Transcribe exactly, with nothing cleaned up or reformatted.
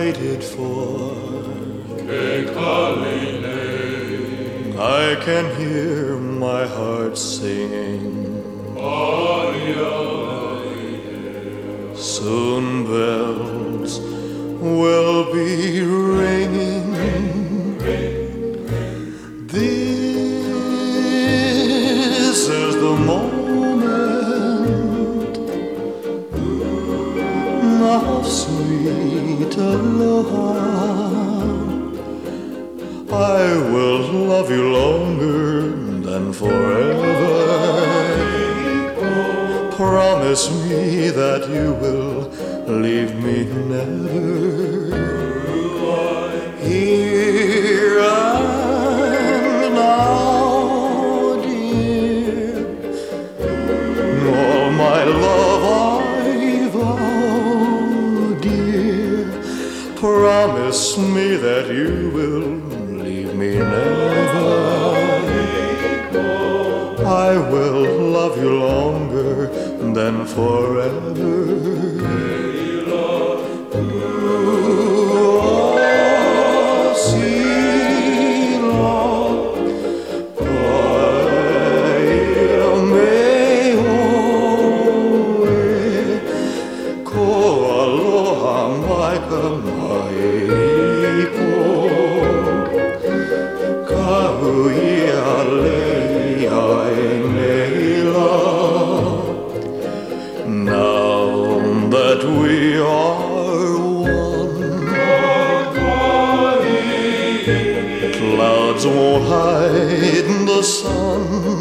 waited for. I can hear my heart singing. Soon bells will be ringing. This is the moment of sweet aloha. I will love you longer than forever. Promise me that you will leave me never. Here and now, dear, all my love I vow, dear. Promise me that you will leave me never. I will love you longer than forever. Now that we are one, clouds won't hide the sun.